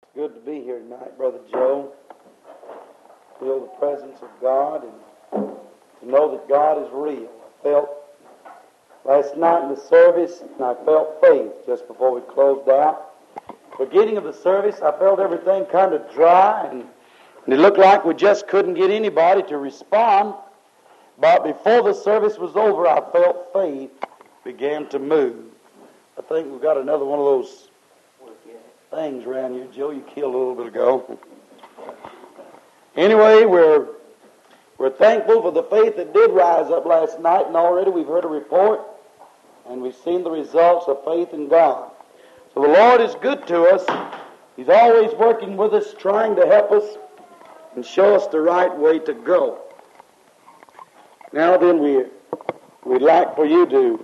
Good to be here tonight, Brother Joe. Feel the presence of God and to know that God is real. I felt last night in the service, and I felt faith just before we closed out. Beginning of the service, I felt everything kind of dry, and it looked like we just couldn't get anybody to respond. But before the service was over, I felt faith began to move. I think we've got another one of those things around here, Joe, you killed a little bit ago. Anyway, we're thankful for the faith that did rise up last night, and already we've heard a report, and we've seen the results of faith in God. So the Lord is good to us. He's always working with us, trying to help us and show us the right way to go. Now then, we'd like for you to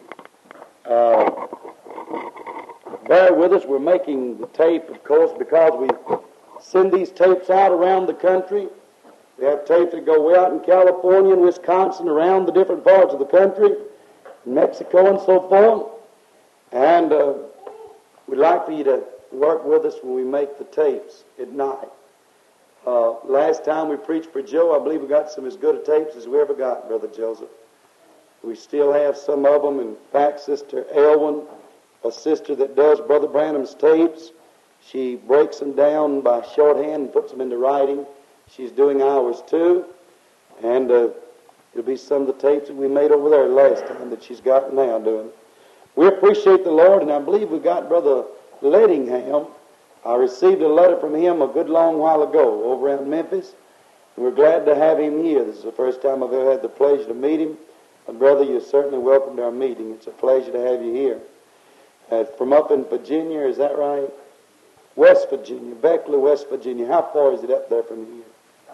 bear with us. We're making the tape, of course, because we send these tapes out around the country. We have tapes that go way out in California and Wisconsin, around the different parts of the country, Mexico and so forth. And we'd like for you to work with us when we make the tapes at night. Last time we preached for Joe, I believe we got some as good a tapes as we ever got, Brother Joseph. We still have some of them. In fact, Sister Elwyn, a sister that does Brother Branham's tapes, she breaks them down by shorthand and puts them into writing. She's doing ours too. And it'll be some of the tapes that we made over there last time that she's got now doing. We appreciate the Lord, and I believe we got Brother Lettingham. I received a letter from him a good long while ago over in Memphis. And we're glad to have him here. This is the first time I've ever had the pleasure to meet him. And brother, you're certainly welcome to our meeting. It's a pleasure to have you here. From up in Virginia, is that right? West Virginia, Beckley, West Virginia. How far is it up there from here?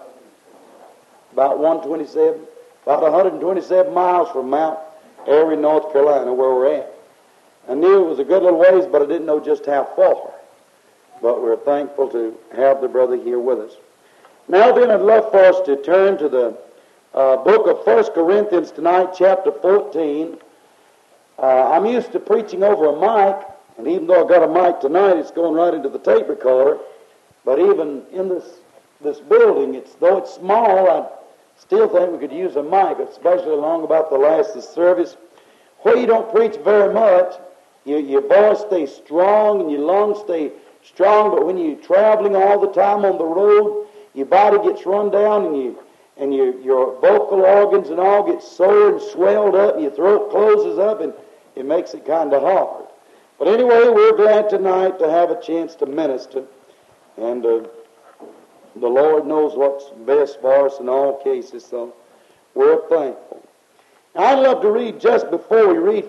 About 127? About 127 miles from Mount Airy, North Carolina, where we're at. I knew it was a good little ways, but I didn't know just how far. But we're thankful to have the brother here with us. Now then, I'd love for us to turn to the book of 1 Corinthians tonight, chapter 14. I'm used to preaching over a mic, and even though I got a mic tonight, it's going right into the tape recorder. But even in this building, though it's small, I still think we could use a mic, especially along about the last of the service, where you don't preach very much. Your voice stays strong and your lungs stay strong, but when you're traveling all the time on the road, your body gets run down and your vocal organs and all get sore and swelled up, and your throat closes up, and it makes it kind of hard. But anyway, we're glad tonight to have a chance to minister, and the Lord knows what's best for us in all cases, so we're thankful. Now, I'd love to read, just before we read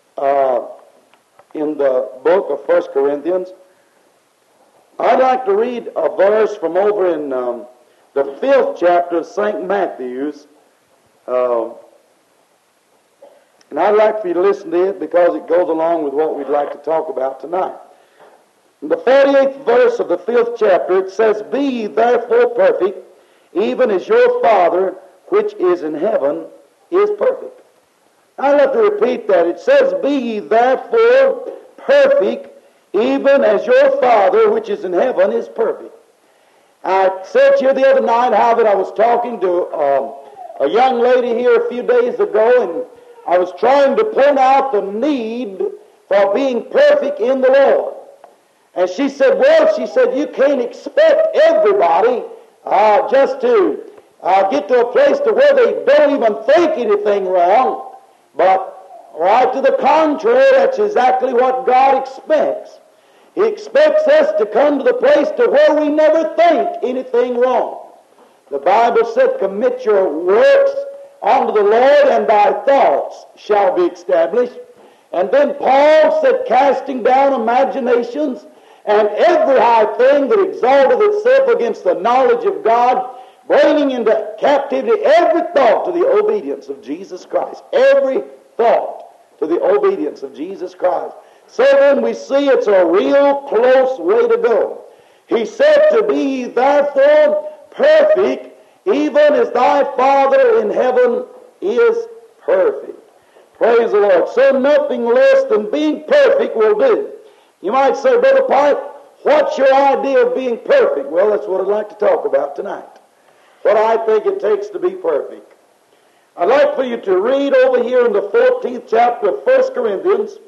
in the book of 1 Corinthians, I'd like to read a verse from over in the 5th chapter of St. Matthew's. And I'd like for you to listen to it because it goes along with what we'd like to talk about tonight. In the 48th verse of the 5th chapter, it says, "Be ye therefore perfect, even as your Father which is in heaven is perfect." I'd like to repeat that. It says, "Be ye therefore perfect, even as your Father which is in heaven is perfect." I said to you the other night how that I was talking to a young lady here a few days ago, and I was trying to point out the need for being perfect in the Lord. And she said, you can't expect everybody just to get to a place to where they don't even think anything wrong. But right to the contrary, that's exactly what God expects. He expects us to come to the place to where we never think anything wrong. The Bible said, "Commit your works unto the Lord, and thy thoughts shall be established." And then Paul said, "Casting down imaginations and every high thing that exalteth itself against the knowledge of God, bringing into captivity every thought to the obedience of Jesus Christ." Every thought to the obedience of Jesus Christ. So then we see it's a real close way to go. He said to be therefore perfect, even as thy Father in heaven is perfect. Praise the Lord. So nothing less than being perfect will do. You might say, Brother Park, What's your idea of being perfect? Well, that's what I'd like to talk about tonight. What I think it takes to be perfect. I'd like for you to read over here in the 14th chapter of 1 Corinthians,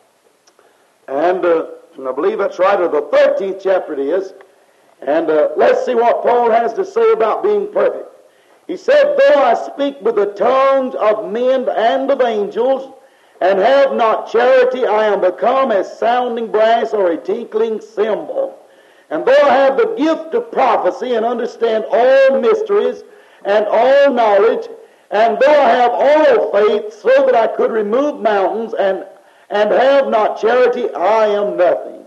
and I believe that's right, or the 13th chapter it is, and let's see what Paul has to say about being perfect. He said, though I speak with the tongues of men and of angels, and have not charity, I am become as sounding brass or a tinkling cymbal. And though I have the gift of prophecy and understand all mysteries and all knowledge, and though I have all faith so that I could remove mountains and have not charity, I am nothing.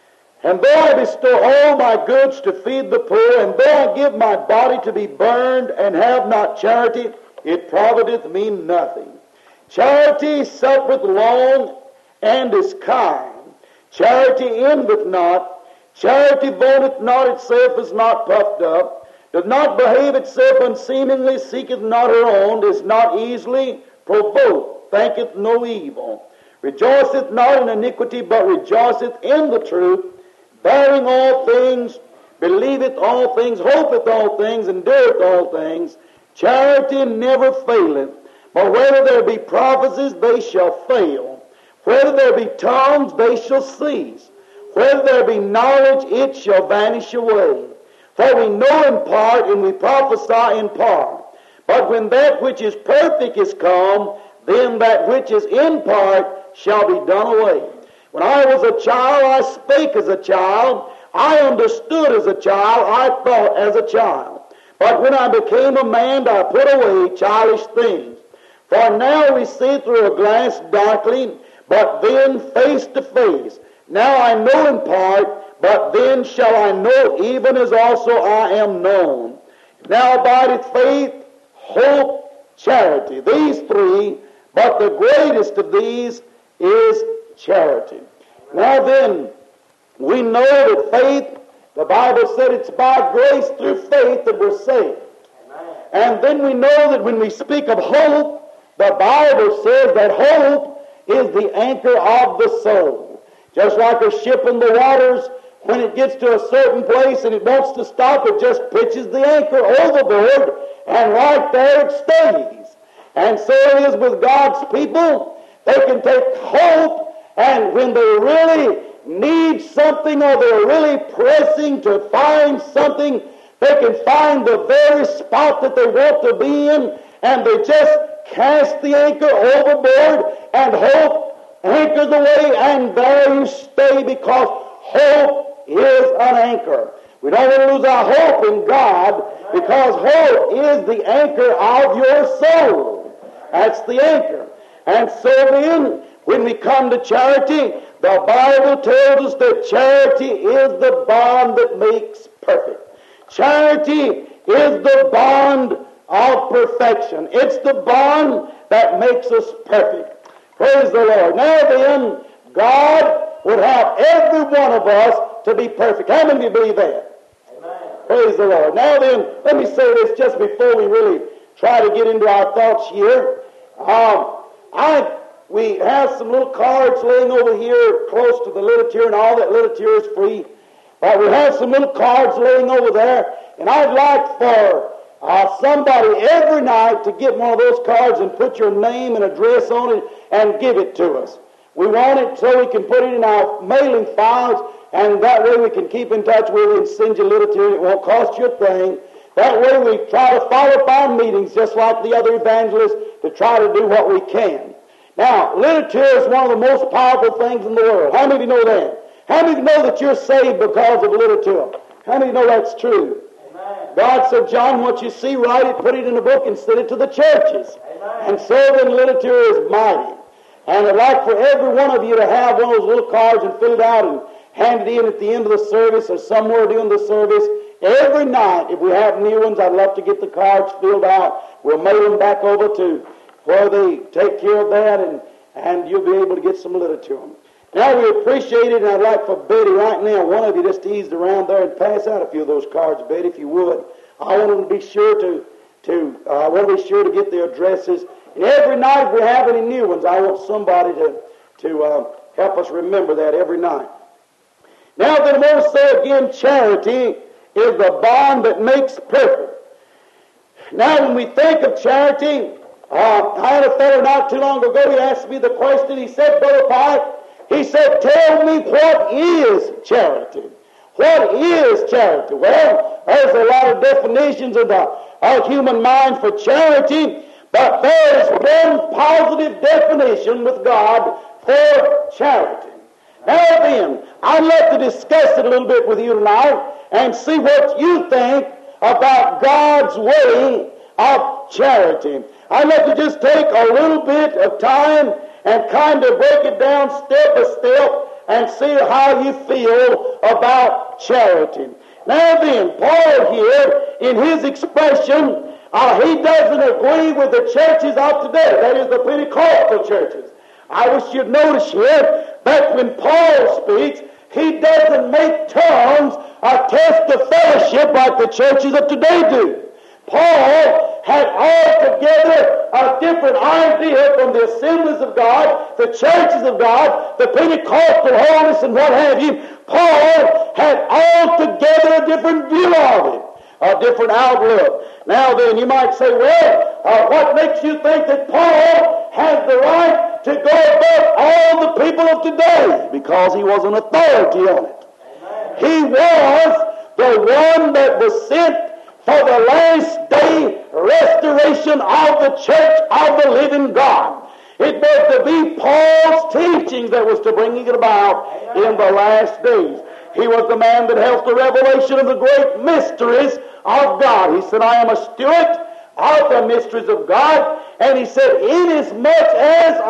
And though I bestow all my goods to feed the poor, and though I give my body to be burned and have not charity, it profiteth me nothing. Charity suffereth long and is kind. Charity envieth not. Charity vaunteth not itself, is not puffed up, does not behave itself unseemingly, seeketh not her own, is not easily provoked, thinketh no evil, rejoiceth not in iniquity, but rejoiceth in the truth, bearing all things, believeth all things, hopeth all things, endureth all things. Charity never faileth, but whether there be prophecies, they shall fail. Whether there be tongues, they shall cease. Whether there be knowledge, it shall vanish away. For we know in part, and we prophesy in part. But when that which is perfect is come, then that which is in part shall be done away. When I was a child, I spake as a child. I understood as a child. I thought as a child. But when I became a man, I put away childish things. For now we see through a glass darkly, but then face to face. Now I know in part, but then shall I know even as also I am known. Now abideth faith, hope, charity. These three, but the greatest of these is charity. Now then, we know that faith, the Bible said it's by grace through faith that we're saved. And then we know that when we speak of hope, the Bible says that hope is the anchor of the soul. Just like a ship in the waters, when it gets to a certain place and it wants to stop, it just pitches the anchor overboard, and right there it stays. And so it is with God's people. They can take hope, and when they really need something or they're really pressing to find something, they can find the very spot that they want to be in, and they just cast the anchor overboard, and hope anchors away, and there you stay, because hope is an anchor. We don't want to lose our hope in God, because hope is the anchor of your soul. That's the anchor. And so then, when we come to charity, the Bible tells us that charity is the bond that makes perfect. Charity is the bond of perfection. It's the bond that makes us perfect. Praise the Lord. Now then, God would have every one of us to be perfect. How many of you believe that? Amen. Praise the Lord. Now then, let me say this just before we really try to get into our thoughts here. We have some little cards laying over here close to the literature, and all that literature is free. But we have some little cards laying over there, and I'd like for somebody every night to get one of those cards and put your name and address on it and give it to us. We want it so we can put it in our mailing files, and that way we can keep in touch with it and send you literature. It won't cost you a thing. That way we try to follow up our meetings just like the other evangelists to try to do what we can. Now, literature is one of the most powerful things in the world. How many of you know that? How many of you know that you're saved because of literature? How many of you know that's true? Amen. God said, John, what you see, write it, put it in a book, and send it to the churches. Amen. And so then literature is mighty. And I'd like for every one of you to have one of those little cards and fill it out and hand it in at the end of the service or somewhere during the service. Every night, if we have new ones, I'd love to get the cards filled out. We'll mail them back over to where they take care of that, and you'll be able to get some literature to them. Now, we appreciate it, and I'd like for Betty right now, one of you just to ease around there and pass out a few of those cards, Betty, if you would. I want them to be sure to get their addresses. And every night, if we have any new ones, I want somebody to help us remember that every night. Now then, I want to say again, charity is the bond that makes perfect. Now when we think of charity, I had a fellow not too long ago, he asked me the question, he said, Brother Pike, he said, tell me what is charity? What is charity? Well, there's a lot of definitions of our human mind for charity, but there is one positive definition with God for charity. Now then, I'd like to discuss it a little bit with you tonight and see what you think about God's way of charity. I'd like to just take a little bit of time and kind of break it down step by step and see how you feel about charity. Now then, Paul here, in his expression, he doesn't agree with the churches of today. That is, the Pentecostal churches. I wish you'd notice here that when Paul speaks, he doesn't make tongues a test of fellowship like the churches of today do. Paul had altogether a different idea from the assemblies of God, the churches of God, the Pentecostal holiness and what have you. Paul had altogether a different view of it, a different outlook. Now then, you might say, well, what makes you think that Paul has the right to go above all the people of today? Because he was an authority on it. Amen. He was the one that was sent for the last day restoration of the church of the living God. It was to be Paul's teachings that was to bring it about in the last days. He was the man that helped the revelation of the great mysteries of God. He said, I am a steward of the mysteries of God. And he said, inasmuch as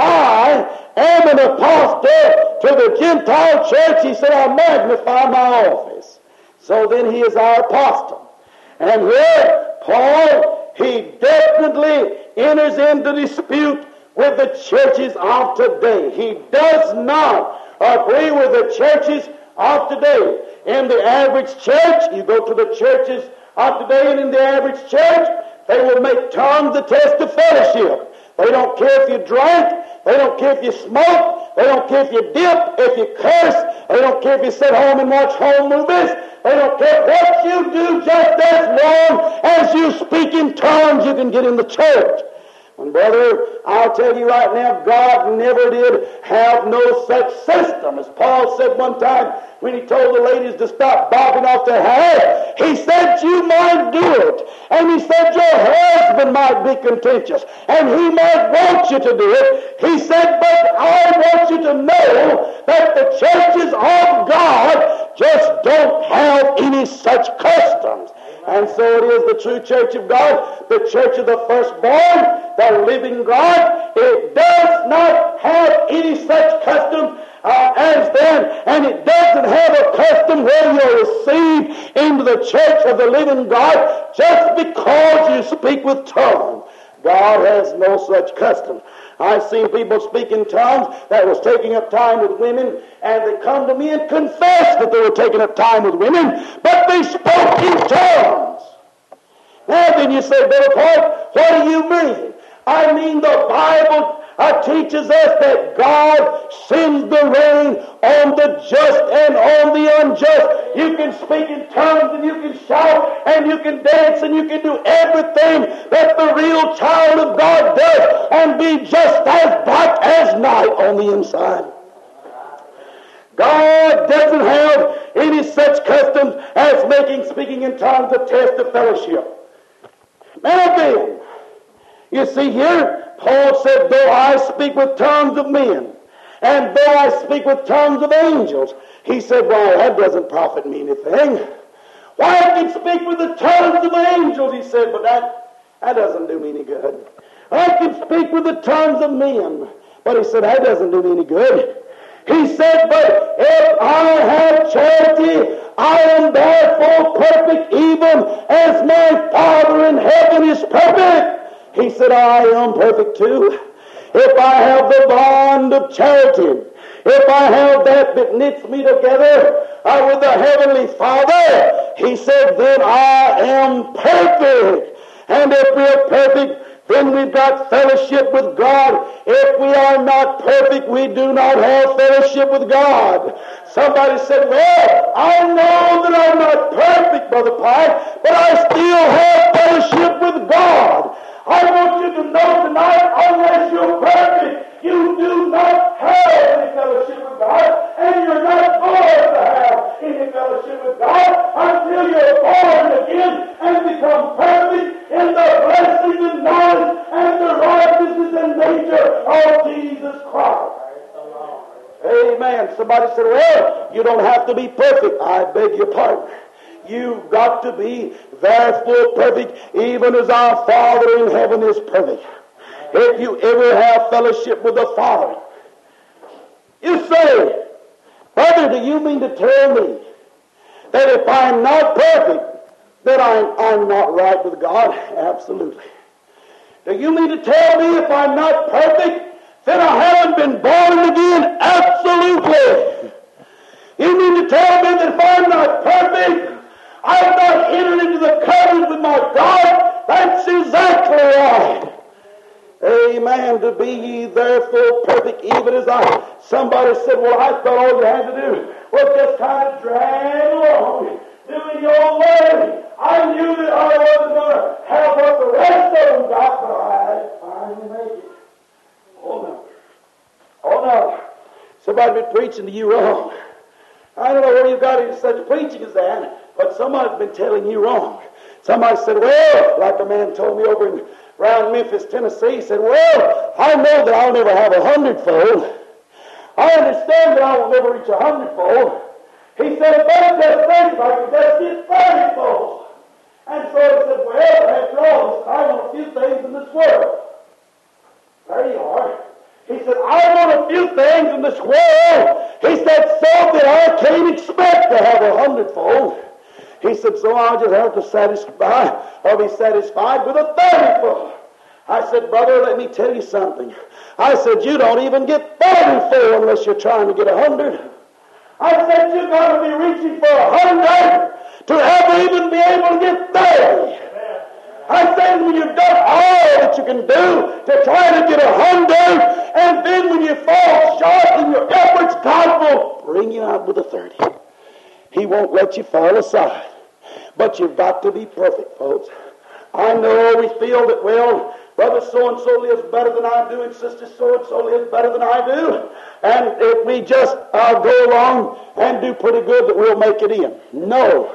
I am an apostle to the Gentile church, he said, I magnify my office. So then he is our apostle. And here, Paul, he definitely enters into dispute with the churches of today. He does not agree with the churches of today. In the average church, you go to the churches of today, and in the average church, they will make tongues a test of fellowship. They don't care if you drink. They don't care if you smoke. They don't care if you dip, if you curse. They don't care if you sit home and watch home movies. They don't care what you do, just as long as you speak in tongues, you can get in the church. And brother, I'll tell you right now, God never did have no such system. As Paul said one time when he told the ladies to stop bobbing off their hair, he said you might do it. And he said your husband might be contentious, and he might want you to do it. He said, but I want you to know that the churches of God just don't have any such customs. And so it is the true church of God, the church of the firstborn, the living God. It does not have any such custom as then, and it doesn't have a custom where you're received into the church of the living God just because you speak with tongues. God has no such custom. I've seen people speak in tongues that was taking up time with women, and they come to me and confess that they were taking up time with women, but they spoke in tongues. Now then you say, Brother Paul, what do you mean? I mean the Bible teaches us that God sends the rain on the just and on the unjust. You can speak in tongues and you can shout and you can dance and you can do everything that the real child of God does and be just as black as night on the inside. God doesn't have any such customs as making speaking in tongues a test of fellowship. Now then, you see here, Paul said, though I speak with tongues of men, and though I speak with tongues of angels, he said, well, that doesn't profit me anything. Why, I can speak with the tongues of angels, he said, but that doesn't do me any good. I can speak with the tongues of men, but he said, that doesn't do me any good. He said, but if I have charity, I am therefore perfect, even as my Father in heaven is perfect. He said, I am perfect too. If I have the bond of charity, if I have that knits me together with the Heavenly Father, he said, then I am perfect. And if we're perfect, Then we've got fellowship with God. If we are not perfect, we do not have fellowship with God. Somebody said, well, I know that I'm not perfect, Brother Pike, but I still have fellowship with God. I want you to know tonight, unless you're perfect, you do not have any fellowship with God, and you're not going to have any fellowship with God until you're born again and become perfect in the blessing and knowledge and the righteousness and nature of Jesus Christ. Amen. Somebody said, well, you don't have to be perfect. I beg your pardon. You've got to be therefore perfect, even as our Father in heaven is perfect. If you ever have fellowship with the Father, you say, brother, do you mean to tell me that if I'm not perfect, that I'm not right with God? Absolutely. Do you mean to tell me if I'm not perfect, that I haven't been born again? Absolutely. You mean to tell me that if I'm not perfect, I've not entered into the covenant with my God? That's exactly right. Amen. To be ye therefore perfect, even as I. Somebody said, well, I thought all you had to do was just kind of drag along, doing your way. I knew that I wasn't going to have what the rest of them got, but I finally made it. Oh, no. Oh, no. Somebody been preaching to you wrong. I don't know where you got into such preaching as that, but somebody's been telling you wrong. Somebody said, well, like a man told me over in around Memphis, Tennessee, he said, well, I know that I'll never have 100-fold. I understand that I will never reach 100-fold. He said, if I just think if I could just get 30-fold. And so he said, well, after all, I want a few things in this world. There you are. He said, I want a few things in this world. He said, so that I can't expect to have 100-fold. He said, so I'll just have to be satisfied with a 30-fold. I said, brother, let me tell you something. I said, you don't even get 30-fold unless you're trying to get 100. I said, you've got to be reaching for 100 to ever even be able to get 30. I said, when you've done all that you can do to try to get 100, and then when you fall short in your efforts, God will bring you out with a 30. He won't let you fall aside. But you've got to be perfect, folks. I know we feel that, well, brother so-and-so lives better than I do, and sister so-and-so lives better than I do, and if we just go along and do pretty good, that we'll make it in. No.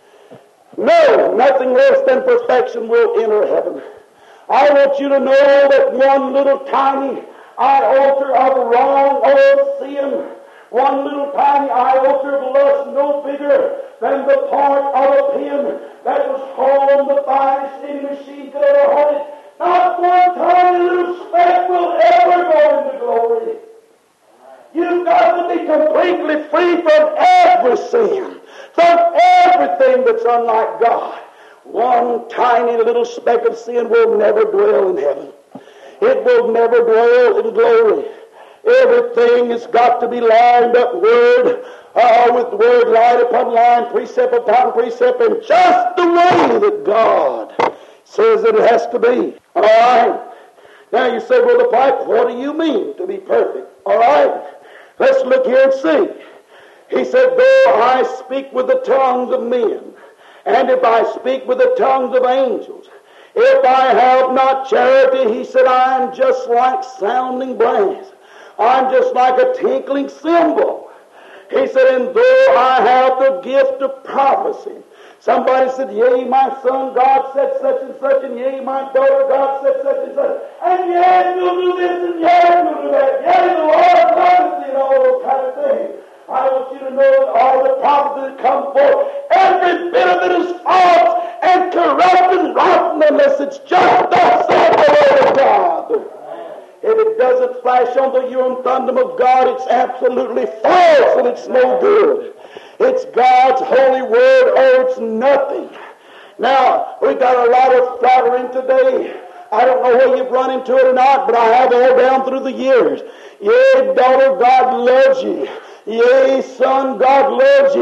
No, nothing less than perfection will enter heaven. I want you to know that one little tiny iota of wrong old sin, one little tiny iota of lust no bigger than the part of a pin that was honed the finest any machine could ever hone it. Not one tiny little speck will ever go into glory. You've got to be completely free from every sin, from everything that's unlike God. One tiny little speck of sin will never dwell in heaven. It will never dwell in glory. Everything has got to be lined up with word, line upon line, precept upon precept, and just the way that God says that it has to be. All right? Now you say, Brother Pike, what do you mean to be perfect? All right? Let's look here and see. He said, though I speak with the tongues of men, and if I speak with the tongues of angels, if I have not charity, he said, I am just like sounding brass. I'm just like a tinkling cymbal. He said, and though I have the gift of prophecy. Somebody said, yea, my son, God said such and such, and yea, my daughter, God said such and such, and yea, you'll do this, and yea, you'll do that, yea, the Lord loves thee, and all those kind of things. I want you to know that all the prophecies that come forth, every bit of it is false and corrupt and rotten unless it's just thus saith the Lord of God. If it doesn't flash on the Urim Thummim of God, it's absolutely false and it's no good. It's God's holy word or it's nothing. Now, we got a lot of flattering today. I don't know whether you've run into it or not, but I have all down through the years. Yea, daughter, God loves you. Yea, son, God loves you.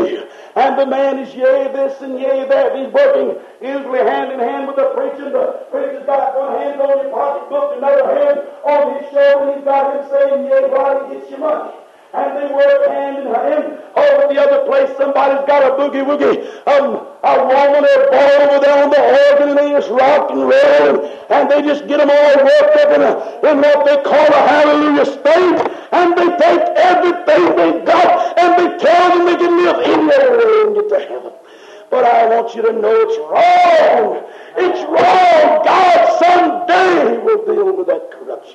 And the man is yea this and yea that. He's working usually hand in hand with the preacher. The preacher's got one hand on your pocketbook, another hand on his shoulder. He's got him saying yea while he gets your money. And they work hand in hand. Over the other place, somebody's got a boogie-woogie, a woman or a boy over there on the organ, and they just rock and roll, and they just get them all worked up in what they call a hallelujah state, and they take everything they got, and they tell them they can live anywhere and get to heaven. But I want you to know it's wrong. It's wrong. God someday will deal with that corruption.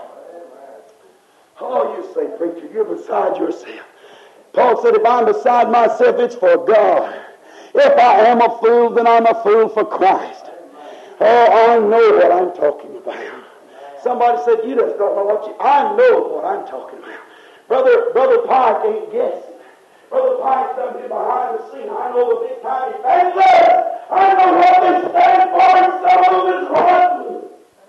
Oh, you say, preacher, you're beside yourself. Paul said, if I'm beside myself, it's for God. If I am a fool, then I'm a fool for Christ. Oh, I know what I'm talking about. Somebody said, you just don't know what you... I know what I'm talking about. Brother Pike ain't guessing. Brother Pike's done been behind the scene. I know the big time evangelists. I know what they stand for, and some of them is rotten.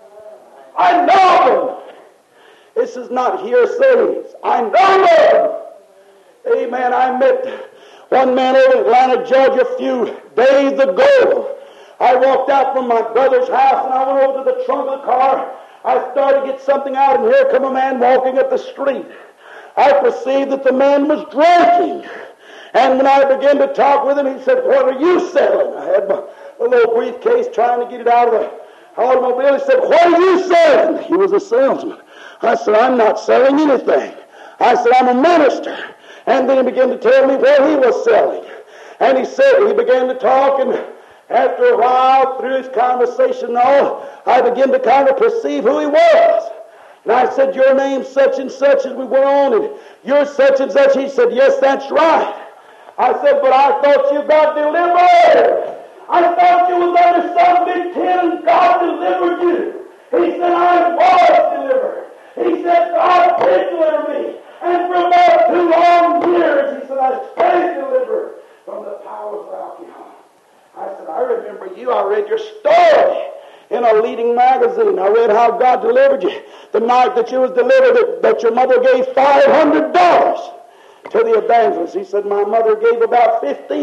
I know them. This is not hearsay. I know them. Amen. I met one man over in Atlanta, Georgia, a few days ago. I walked out from my brother's house and I went over to the trunk of the car. I started to get something out, and here come a man walking up the street. I perceived that the man was drinking. And when I began to talk with him, he said, what are you selling? I had my little briefcase trying to get it out of the automobile. He said, what are you selling? He was a salesman. I said, I'm not selling anything. I said, I'm a minister. And then he began to tell me what he was selling. And he said, he began to talk, and after a while, through his conversation and all, I began to kind of perceive who he was. And I said, your name's such and such, as we went on, and you're such and such. He said, yes, that's right. I said, but I thought you got delivered. I thought you was under some big tent and God delivered you. He said, I was delivered. He said, God did deliver me. And for about 2 long years, he said, I stayed delivered from the powers of alcohol. I said, I remember you. I read your story in a leading magazine. I read how God delivered you. The night that you was delivered, that your mother gave $500 to the evangelist. He said, my mother gave about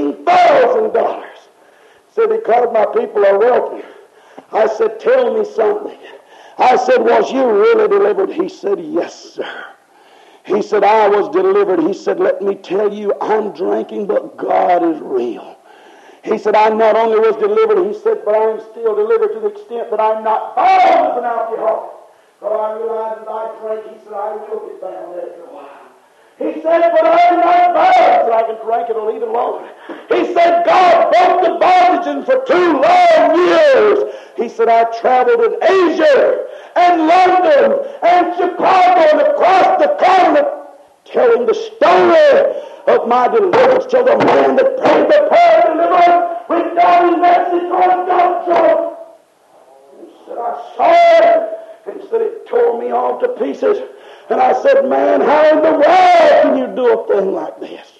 $15,000. He said, because my people are wealthy. I said, tell me something. I said, was you really delivered? He said, yes, sir. He said, I was delivered. He said, let me tell you, I'm drinking, but God is real. He said, I not only was delivered, he said, but I'm still delivered to the extent that I'm not bound as an alcoholic. But I realized that I drank. He said, I will get bound after a while. He said, but I'm not bound, so I can drink it a little longer. He said, God broke the bondage, and for 2 long years, he said, I traveled in Asia and London and Chicago and across the continent telling the story of my deliverance to the man that prayed the prayer of deliverance went down in Mexico and got drunk. He said, I saw it. And he said, it tore me all to pieces. And I said, man, how in the world can you do a thing like this?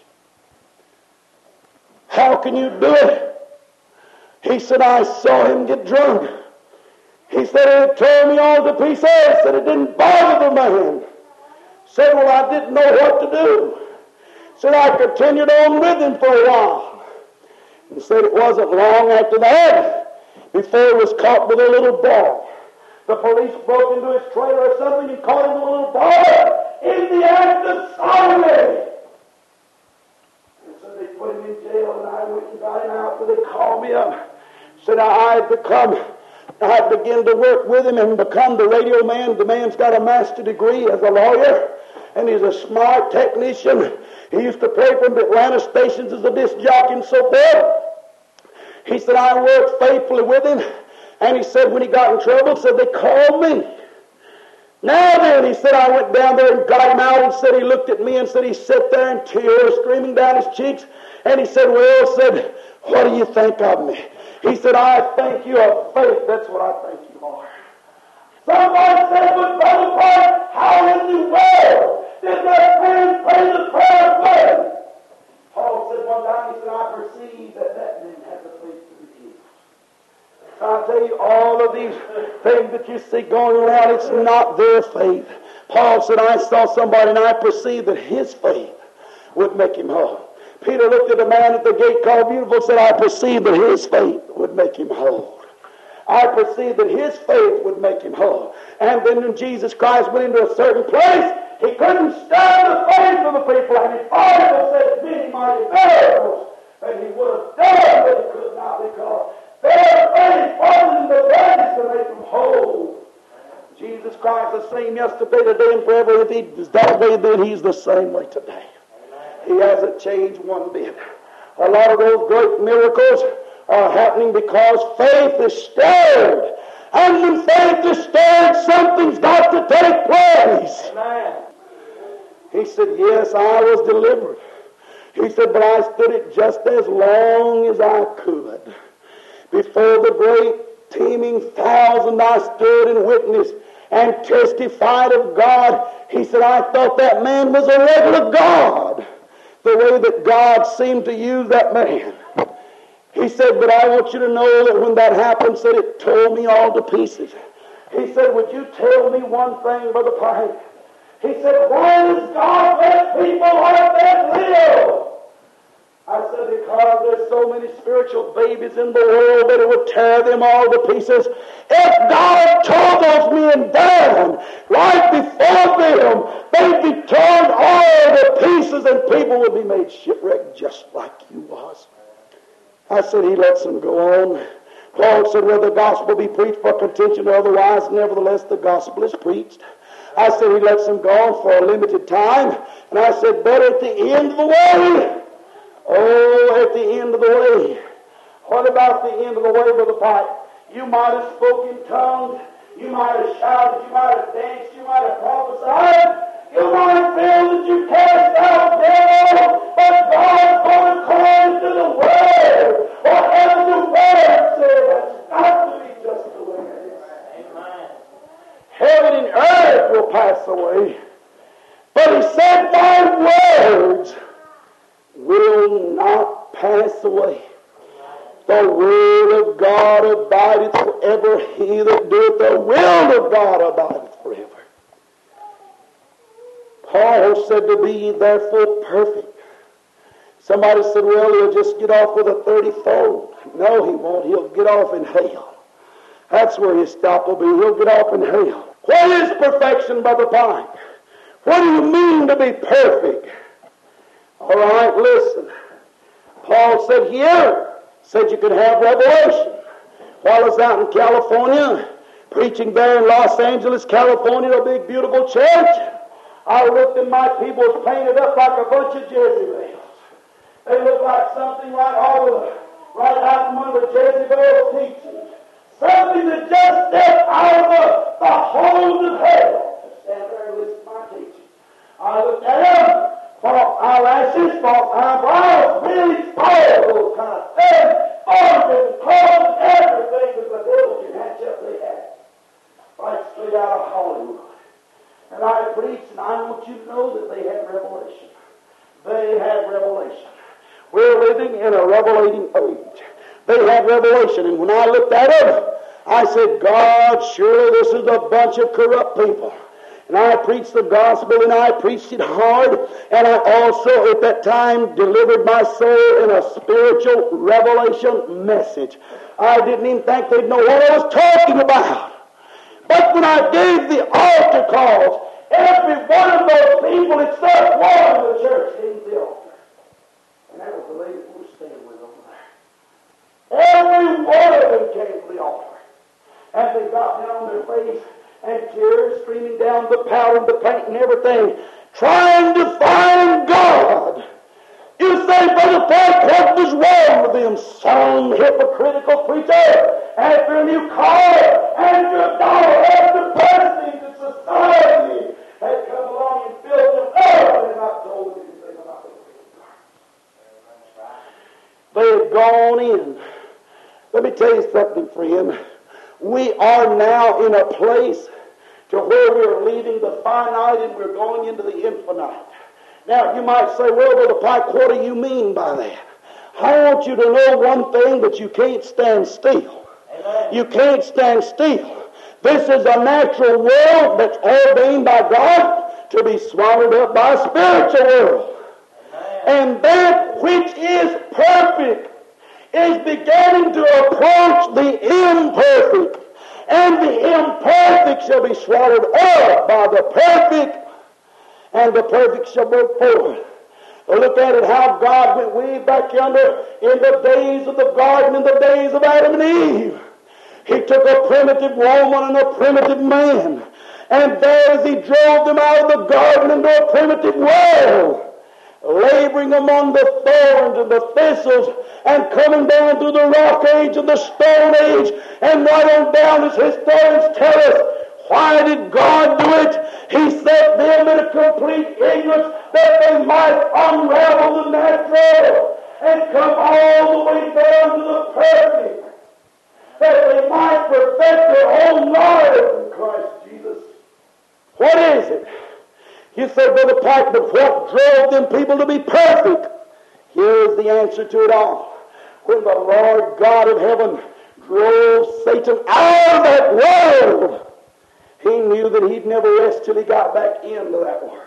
How can you do it? He said, I saw him get drunk. He said, it tore me all to pieces. He said, it didn't bother the man. He said, well, I didn't know what to do. He said, I continued on with him for a while. He said, it wasn't long after that before he was caught with a little ball. The police broke into his trailer or something and caught him with a little ball in the act of sodomy. And so they put him in jail, and I went and got him out, but they called me up. Said I had begun to work with him and become the radio man. The man's got a master's degree as a lawyer, and he's a smart technician. He used to play from the Atlanta stations as a disc jockey and so forth. He said, I worked faithfully with him. And he said, when he got in trouble, said, they called me. Now then, he said, I went down there and got him out, and said, he looked at me and said, he sat there in tears streaming down his cheeks. And he said, well, said, what do you think of me? He said, I thank you of faith. That's what I thank you for. Somebody said, but Brother Park, how in the world did that man pray the prayer of faith? Paul said one time, he said, I perceive that man has a faith to be healed. I'll tell you, all of these things that you see going around, it's not their faith. Paul said, I saw somebody and I perceived that his faith would make him whole. Peter looked at a man at the gate called Beautiful and said, I perceived that his faith would make him whole. I perceived that his faith would make him whole. And then when Jesus Christ went into a certain place, he couldn't stand the faith of the people. And his Bible said many mighty miracles that he would have done, but he could not, because their faith wasn't in the place to make them whole. Jesus Christ the same yesterday, today, and forever. If he was that way then, he's the same way today. He hasn't changed one bit. A lot of those great miracles are happening because faith is stirred. And when faith is stirred, something's got to take place. Amen. He said, yes, I was delivered. He said, but I stood it just as long as I could. Before the great teeming thousand, I stood and witnessed and testified of God. He said, I thought that man was a regular God, the way that God seemed to use that man. He said, but I want you to know that when that happened, said it tore me all to pieces. He said, would you tell me one thing, Brother Pike? He said, why does God let people like that live? I said, because there's so many spiritual babies in the world that it would tear them all to pieces. If God tore those men down right before them, they'd be torn all to pieces and people would be made shipwrecked just like you was. I said, he lets them go on. Paul said, whether the gospel be preached for contention or otherwise, nevertheless the gospel is preached. I said, he lets them go on for a limited time. And I said, but at the end of the way, oh, at the end of the way. What about the end of the way, Brother Pike? You might have spoken in tongues. You might have shouted. You might have danced. You might have prophesied. You might have felt that you cast out devils. But God's going to call into the Word. Whatever the Word says, that's got to be just the way it is. Amen. Heaven and earth will pass away. But he said, my words will not pass away. The word of God abideth forever. He that doeth the will of God abideth forever. Paul said to be therefore perfect. Somebody said, well, he'll just get off with a 30-fold. No, he won't. He'll get off in hell. That's where his stop will be. He'll get off in hell. What is perfection, Brother Pike? What do you mean to be perfect? All right, listen. Paul said here, said you could have revelation. While I was out in California, preaching there in Los Angeles, California, a big, beautiful church, I looked and my people was painted up like a bunch of Jezebels. They looked like something right out from under Jezebel's teaching. Something that just stepped out of the hold of hell. Just stand there and listen to my teaching. I looked at them. False eyelashes, false eyebrows, really spoiled those kind of things. Formed and clothes, everything that the devil can hatch up, they had. Right straight out of Hollywood. And I preached, and I want you to know that they had revelation. They had revelation. We're living in a revelating age. They had revelation, and when I looked at them, I said, God, surely this is a bunch of corrupt people. And I preached the gospel, and I preached it hard, and I also at that time delivered my soul in a spiritual revelation message. I didn't even think they'd know what I was talking about. But when I gave the altar calls, every one of those people except one in the church came to the altar. And that was the lady who was standing with over there. Every one of them came to the altar. And they got down on their face, and tears streaming down the powder and the paint and everything, trying to find God. You say, Brother Paul, what was wrong with them? Some hypocritical preacher, after a new car, after a dollar, after prestige in society, had come along and filled them up and not told them anything about it. They had gone in. Let me tell you something, friend. We are now in a place to where we're leaving the finite and we're going into the infinite. Now, you might say, well, Brother Pike, what do you mean by that? I want you to know one thing, that you can't stand still. Amen. You can't stand still. This is a natural world that's ordained by God to be swallowed up by a spiritual world. Amen. And that which is perfect is beginning to approach the imperfect. And the imperfect shall be swallowed up by the perfect, and the perfect shall break forth. Look at it, how God went way back yonder in the days of the garden, in the days of Adam and Eve. He took a primitive woman and a primitive man, and there as he drove them out of the garden into a primitive world, laboring among the thorns and the thistles, and coming down through the rock age and the stone age, and right on down as historians tell us, why did God do it? He set them in a complete ignorance that they might unravel the natural and come all the way down to the perfect, that they might perfect their own life in Christ Jesus. What is it? You say, Brother Pike, but what drove them people to be perfect? Here's the answer to it all. When the Lord God of heaven drove Satan out of that world, he knew that he'd never rest till he got back into that world.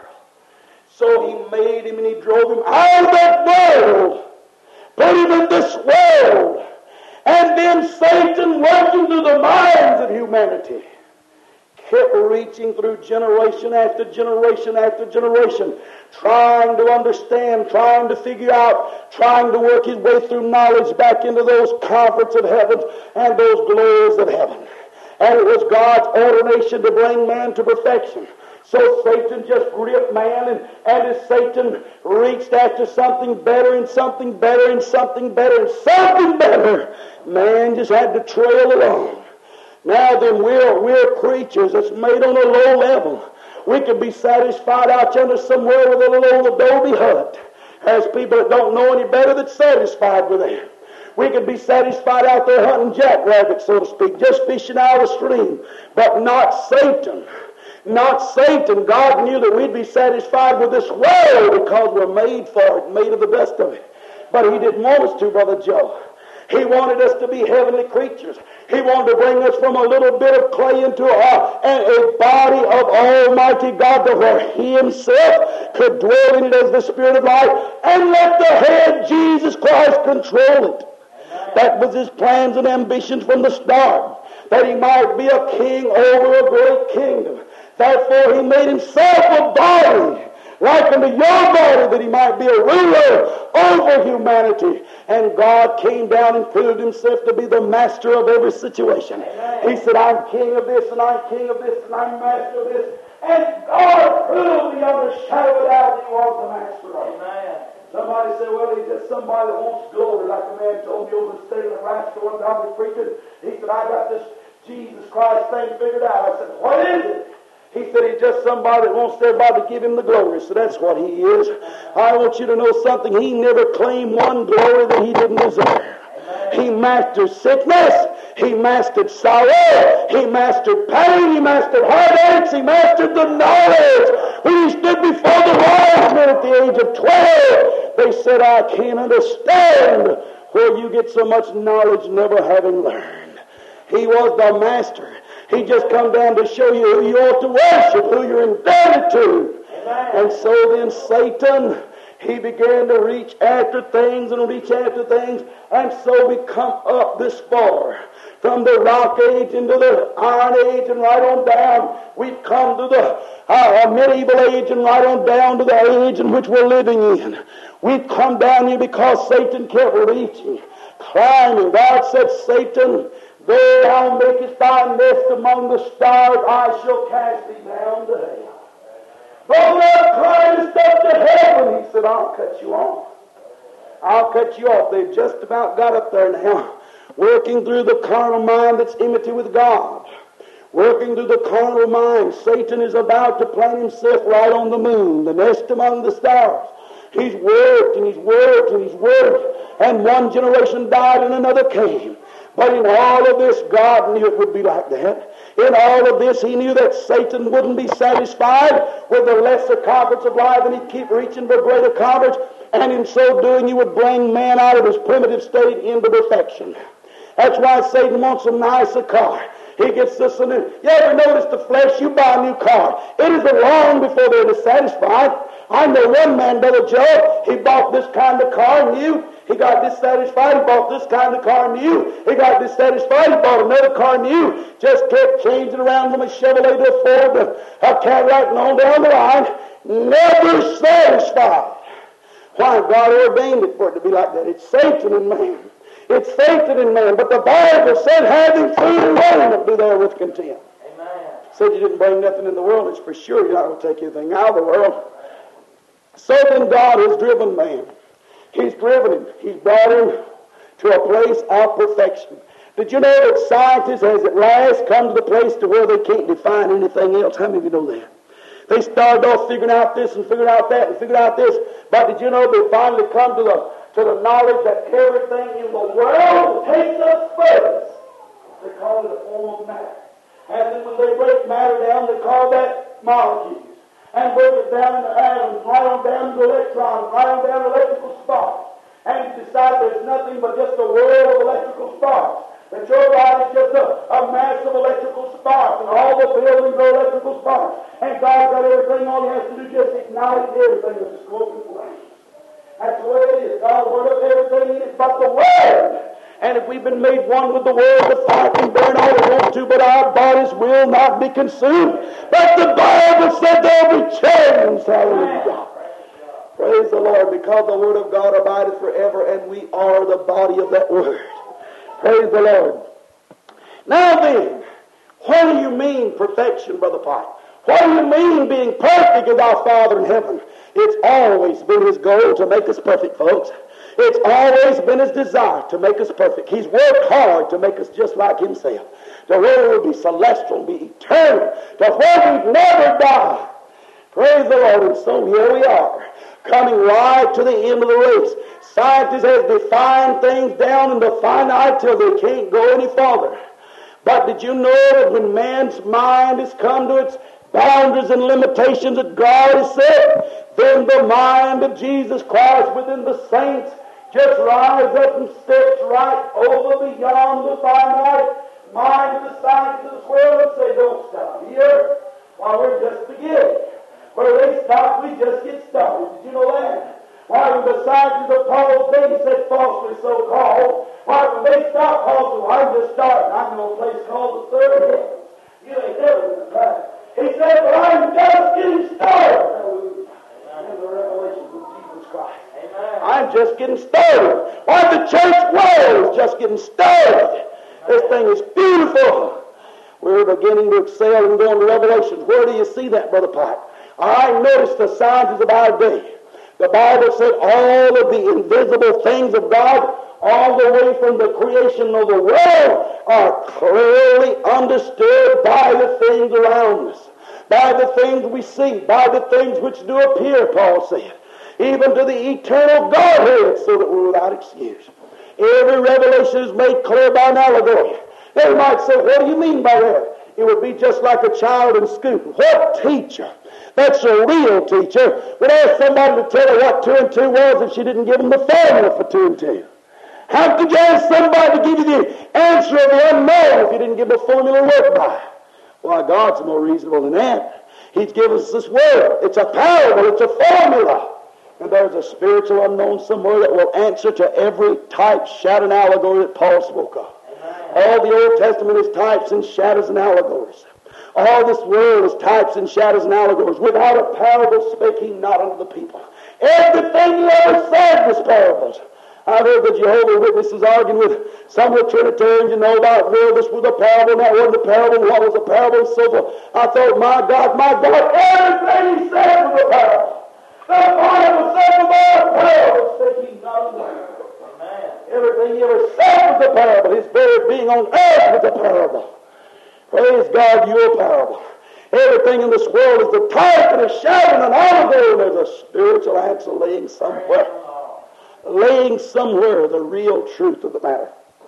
So he made him and he drove him out of that world, put him in this world, and then Satan, working through the minds of humanity, kept reaching through generation after generation after generation, trying to understand, trying to figure out, trying to work his way through knowledge back into those comforts of heaven and those glories of heaven. And it was God's ordination to bring man to perfection. So Satan just gripped man, and as Satan reached after something better and something better and something better and something better, man just had to trail along. Now then, we're creatures that's made on a low level. We could be satisfied out yonder somewhere with a little old adobe hut. There's people that don't know any better that's satisfied with that. We could be satisfied out there hunting jackrabbits, so to speak, just fishing out of the stream. But not Satan. Not Satan. God knew that we'd be satisfied with this world because we're made for it, made of the best of it. But he didn't want us to, Brother Joe. He wanted us to be heavenly creatures. He wanted to bring us from a little bit of clay into a body of Almighty God, to where He Himself could dwell in it as the Spirit of life, and let the head, Jesus Christ, control it. That was His plans and ambitions from the start, that He might be a king over a great kingdom. Therefore He made Himself a body like unto your body, that He might be a ruler over humanity. And God came down and proved Himself to be the master of every situation. He said, I'm king of this, and I'm king of this, and I'm master of this. And God proved beyond a shadow of a doubt that He was the master of it. Somebody said, well, he's just somebody that wants glory, like a man told me over in the state of Nebraska one time he was preaching. He said, I got this Jesus Christ thing figured out. I said, what is it? He said, he's just somebody that wants everybody to give him the glory. So that's what he is. I want you to know something. He never claimed one glory that he didn't deserve. He mastered sickness. He mastered sorrow. He mastered pain. He mastered heartaches. He mastered the knowledge. When he stood before the wise men at the age of 12, they said, I can't understand where you get so much knowledge never having learned. He was the master. He just come down to show you who you ought to worship, who you're indebted to. And so then Satan, he began to reach after things and reach after things. And so we come up this far. From the rock age into the iron age and right on down. We've come to the medieval age and right on down to the age in which we're living in. We've come down here because Satan kept reaching, climbing. God said, Satan, though thou makest thy nest among the stars, I shall cast thee down to hell. Though thou climbest up to heaven, he said, I'll cut you off. I'll cut you off. They've just about got up there now, working through the carnal mind that's enmity with God. Working through the carnal mind, Satan is about to plant himself right on the moon, the nest among the stars. He's worked and he's worked and he's worked, and one generation died and another came. But in all of this, God knew it would be like that. In all of this, He knew that Satan wouldn't be satisfied with the lesser comforts of life, and he'd keep reaching for greater comforts, and in so doing, He would bring man out of his primitive state into perfection. That's why Satan wants a nicer car. He gets this and that. You ever notice the flesh? You buy a new car. It isn't long before they're dissatisfied. I know one man, Brother Joe, he bought this kind of car new. He got dissatisfied. He bought this kind of car new. He got dissatisfied. He bought another car new. Just kept changing around from a Chevrolet to a Ford to a Cadillac and on down the line. Never satisfied. Why? God ordained it for it to be like that. It's Satan in man. It's Satan in man. But the Bible said, having food and raiment, be there with content. Amen. Said you didn't bring nothing in the world. It's for sure you're not going to take anything out of the world. So then God has driven man. He's driven him. He's brought him to a place of perfection. Did you know that scientists has at last come to the place to where they can't define anything else? How many of you know that? They started off figuring out this and figuring out that and figuring out this. But did you know they finally come to the knowledge that everything in the world takes up space? They call it a form of matter. And then when they break matter down, they call that molecules. And break it down into atoms, right on down to electrons, right on down to electrical sparks. And you decide there's nothing but just a world of electrical sparks. That your body is just a mass of electrical sparks, and all the buildings are electrical sparks. And God's got everything, all he has to do is just ignite everything with the smoke and flame. That's the way it is. God word up everything in it but the Word. And if we've been made one with the Word, the fire can burn all we want to, but our bodies will not be consumed. But the Bible said they'll be changed. Hallelujah. Praise the Lord, because the Word of God abideth forever, and we are the body of that Word. Praise the Lord. Now then, what do you mean perfection, Brother Pike? What do you mean being perfect as our Father in heaven? It's always been His goal to make us perfect, folks. It's always been His desire to make us perfect. He's worked hard to make us just like Himself. To where we'll be celestial, be eternal, to where we'd never die. Praise the Lord. And so here we are, coming right to the end of the race. Scientists have defined things down into finite till they can't go any farther. But did you know that when man's mind has come to its boundaries and limitations that God has set, then the mind of Jesus Christ within the saints just rises up and steps right over beyond the finite mind of the scientists of this world and say, don't stop here. While we're just beginning. Where they stop, we just get started. Did you know that? Why, when the scientists of Paul's day said falsely so-called, why, when they stopped Paul, so I'm just starting. I'm in a place called the third heaven. You ain't never been right. He said, but I'm just getting started. Hallelujah. In the revelation of Jesus Christ. Amen. I'm just getting started. Why, the church world is just getting started. This thing is beautiful. We're beginning to excel and go into Revelations. Where do you see that, Brother Pike? I noticed the scientists of our day. The Bible said all of the invisible things of God, all the way from the creation of the world, are clearly understood by the things around us, by the things we see, by the things which do appear, Paul said, even to the eternal Godhead, so that we're without excuse. Every revelation is made clear by an allegory. They might say, what do you mean by that? It would be just like a child in school. What teacher that's a real teacher would ask somebody to tell her what 2 and 2 was if she didn't give them the formula for 2 and 2? How could you ask somebody to give you the answer of the unknown if you didn't give them a formula to work by? Why, God's more reasonable than that. He's given us this word. It's a parable. It's a formula. And there's a spiritual unknown somewhere that will answer to every type, shadow, and allegory that Paul spoke of. All the Old Testament is types and shadows and allegories. All this world is types and shadows and allegories. Without a parable spake he not unto the people. Everything he ever said was parables. I've heard the Jehovah's Witnesses arguing with some of the Trinitarians, you know, about, well, this was a parable, and that wasn't a parable, and what was a parable, and so forth. I thought, my God, everything he said was a parable. The Bible said was a parable, spake he not unto the people. Everything he ever said was a parable. His very being on earth was a parable. Praise God, you're a parable. Everything in this world is a type and a shadow and an allegory, and there's a spiritual answer laying somewhere. Laying somewhere the real truth of the matter.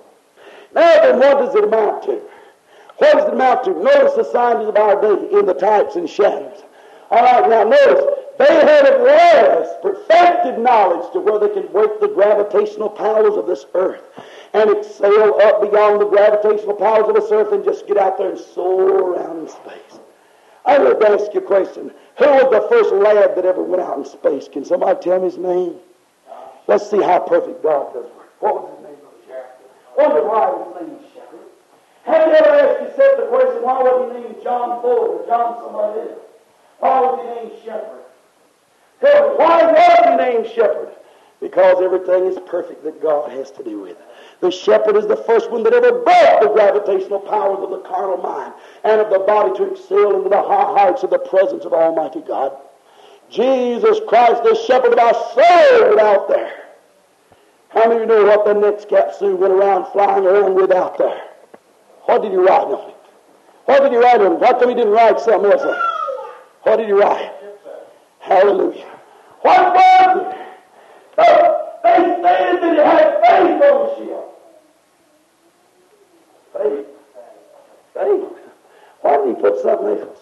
Now then, what does it amount to? What does it amount to? Notice the signs of our day in the types and shadows. All right, now notice, they had at last perfected knowledge to where they can break the gravitational powers of this earth and excel up beyond the gravitational powers of this earth and just get out there and soar around in space. I would ask you a question. Who was the first lad that ever went out in space? Can somebody tell me his name? Let's see how perfect God does work. What was his name? Wonder why his name was Shepherd. Have you ever asked yourself the question, why was he named John Ford or John somebody else? Why was he named Shepherd? Tell me, why was he named Shepherd? Because everything is perfect that God has to do with it. The shepherd is the first one that ever broke the gravitational powers of the carnal mind and of the body to excel into the high heights of the presence of Almighty God. Jesus Christ, the shepherd of our soul, out there. How many of you know what the next capsule went around flying around with out there? What did he write on it? What did he write on it? How come he didn't write something else on it? What did he write? Hallelujah. What was it? They stated that he had faith on the ship. Faith. Faith. Why did he put something else?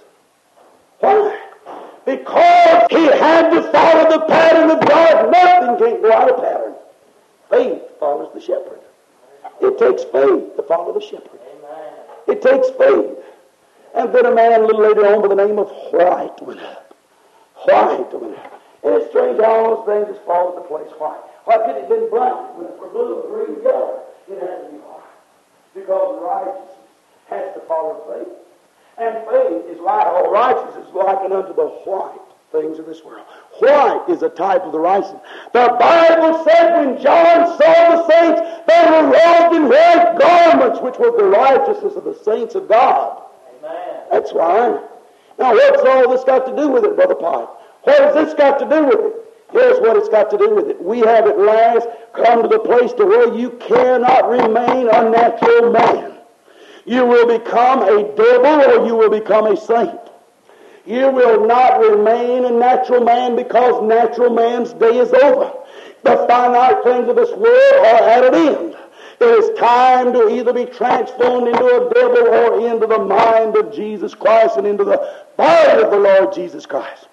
Why? Because he had to follow the pattern of God. Nothing can go out of pattern. Faith follows the shepherd. It takes faith to follow the shepherd. It takes faith. And then a man a little later on by the name of White went up. White went up. And it's strange how all those things just fall into place. Why? Why could it have been black when it was blue, green, yellow? It has to be white. Because righteousness has to follow faith. And faith is like, or righteousness is likened unto the white things of this world. White is a type of the righteousness. The Bible said when John saw the saints, they were robed in white garments, which was the righteousness of the saints of God. Amen. That's why. Now, what's all this got to do with it, Brother Pike? What has this got to do with it? Here's what it's got to do with it. We have at last come to the place to where you cannot remain a natural man. You will become a devil or you will become a saint. You will not remain a natural man because natural man's day is over. The finite things of this world are at an end. It is time to either be transformed into a devil or into the mind of Jesus Christ and into the body of the Lord Jesus Christ.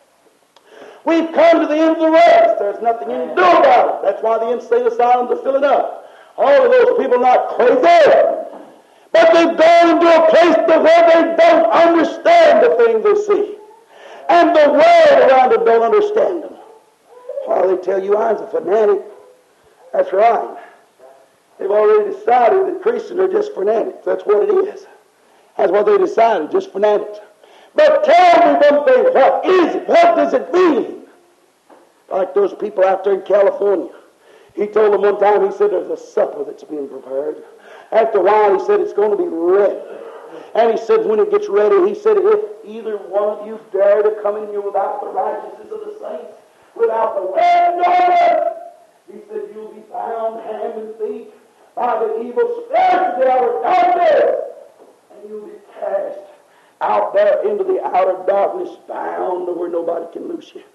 We've come to the end of the race. There's nothing you can do about it. That's why the insane asylums are filling up. All of those people are not crazy, but they've gone into a place where they don't understand the things they see. And the world around them don't understand them. Why, they tell you I'm a fanatic. That's right. They've already decided that Christians are just fanatics. That's what it is. That's what they decided, just fanatics. But tell me one thing, what is it? What does it mean? Like those people out there in California. He told them one time, he said, there's a supper that's being prepared. After a while, he said, it's going to be ready. And he said, when it gets ready, he said, if either one of you dare to come in here without the righteousness of the saints, without the word of God, he said, you'll be bound hand and feet by the evil spirit of the outer darkness, and you'll be cast out there into the outer darkness, bound to where nobody can loose you.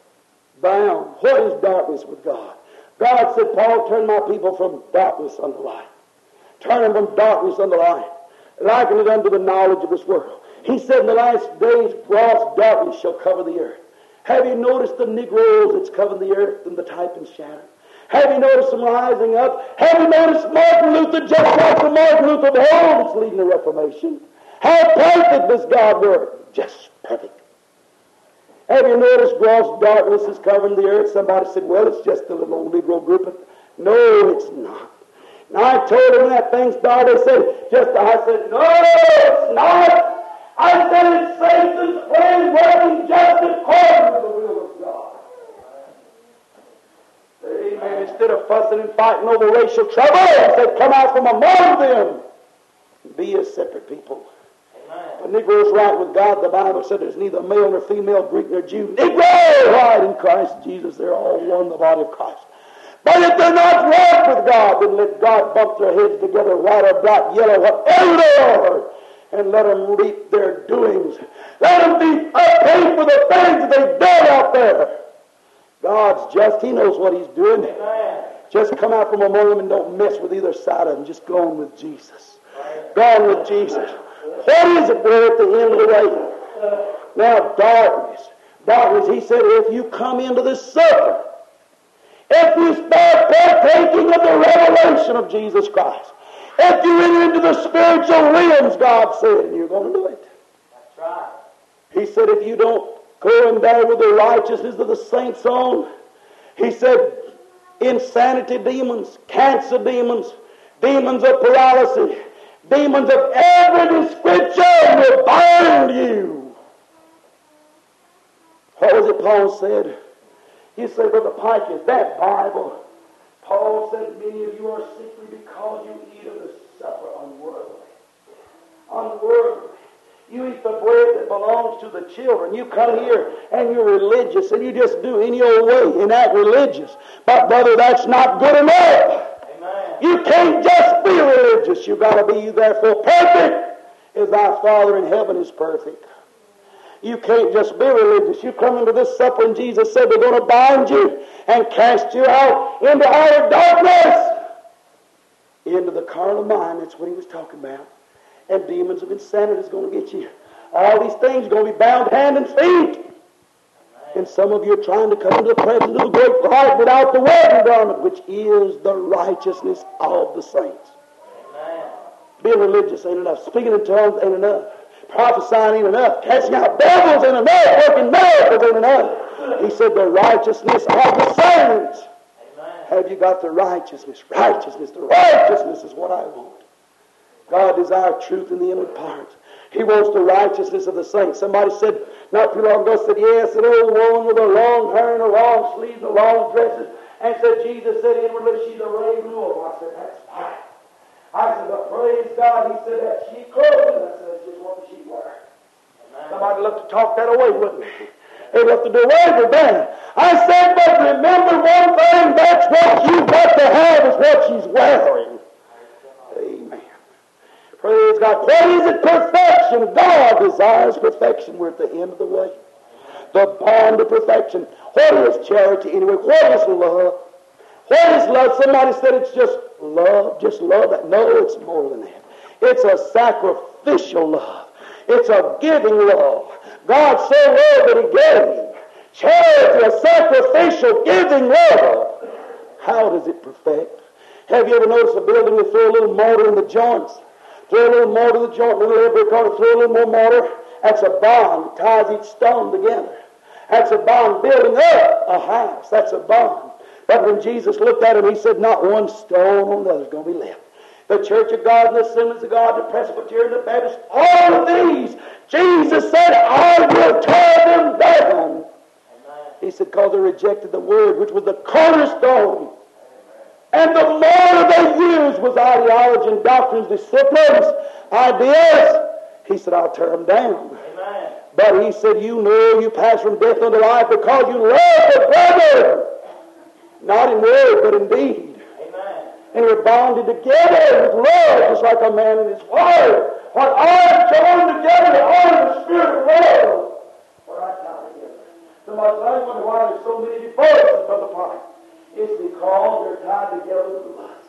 Bound. What is darkness with God? God said, Paul, turn my people from darkness unto light. Turn them from darkness unto light. Liken it unto the knowledge of this world. He said, in the last days, gross darkness shall cover the earth. Have you noticed the Negroes that's covering the earth and the type and shadow? Have you noticed them rising up? Have you noticed Martin Luther, just like the Martin Luther of old that's leading the Reformation? How perfect does God work? Just perfect. Have you noticed gross darkness is covering the earth? Somebody said, well, it's just a little old Negro group. No, it's not. Now, I told them that thing started. They said, I said, no, it's not. I said, it's Satan's plan working just according to the will of God. Amen. Instead of fussing and fighting over racial trouble, he said, come out from among them. Be a separate people. The Negroes right with God. The Bible said there's neither male nor female, Greek nor Jew. Negro right in Christ Jesus. They're all one in the body of Christ. But if they're not right with God, then let God bump their heads together, white or black, yellow, whatever they are, and let them reap their doings. Let them be paid for the things that they've done out there. God's just. He knows what he's doing. Just come out from among them and don't mess with either side of them. Just go on with Jesus. Go on with Jesus. What is it? We're at the end of the way. Now, darkness. Darkness, he said, if you come into this supper, if you start partaking of the revelation of Jesus Christ, if you enter into the spiritual realms, God said, and you're going to do it. That's right. He said, if you don't going there with the righteousness of the saints on. He said, insanity demons, cancer demons, demons of paralysis, demons of every description will bind you. What was it Paul said? He said, Brother Pike, is that Bible? Paul said, many of you are sickly because you eat of the supper unworthily. Unworthily. You eat the bread that belongs to the children. You come here and you're religious and you just do any old way and act religious. But brother, that's not good enough. Amen. You can't just be religious. You've got to be therefore perfect as thy Father in heaven is perfect. You can't just be religious. You come into this supper and Jesus said they're going to bind you and cast you out into outer darkness, into the carnal mind. That's what he was talking about. And demons of insanity is going to get you. All these things are going to be bound hand and feet. And some of you are trying to come into the presence of the great light without the wedding garment, which is the righteousness of the saints. Amen. Being religious ain't enough. Speaking in tongues ain't enough. Prophesying ain't enough. Casting out devils ain't enough. Working miracles ain't enough. He said the righteousness of the saints. Amen. Have you got the righteousness? Righteousness. The righteousness is what I want. God desires truth in the inward parts. He wants the righteousness of the saints. Somebody said, not too long ago, said, yes, an old woman with a long hair and a long sleeves and long dresses, and said, Jesus said inwardly, she's a raven wolf. I said, that's fine. I said, but praise God, he said, that sheep clothing. I said, that's just what the sheep wear. Somebody love to talk that away, wouldn't they? They'd love to do away with that. I said, but remember one thing, that's what you've got to have is what she's wearing. Amen. Praise God. What is it? Perfection. God desires perfection. We're at the end of the way. The bond of perfection. What is charity anyway? What is love? What is love? Somebody said it's just love. Just love that. No, it's more than that. It's a sacrificial love. It's a giving love. God so loved that He gave. Charity, a sacrificial giving love. How does it perfect? Have you ever noticed a building that throw a little mortar in the joints? Throw a little mortar in the joint, a little brick on it, throw a little more mortar. That's a bond that ties each stone together. That's a bond building up a house. That's a bond. But when Jesus looked at him, He said, not one stone on the other is going to be left. The Church of God and the Assemblies of God, the Presbyterian, the Baptist, all of these, Jesus said, I will tear them down. Amen. He said, because they rejected the Word, which was the cornerstone. And the more they used was ideology and doctrines, disciplines, ideas. He said, I'll tear them down. Amen. But He said, you know you pass from death unto life because you love the brother. Not in word, but in deed. Amen. And you're bonded together with love, just like a man and his wife. What I joined together, the art of the Spirit of love. What I tie together. Somebody said, I wonder why there's so many divorces, Brother Pike. It's because they're tied together with lust.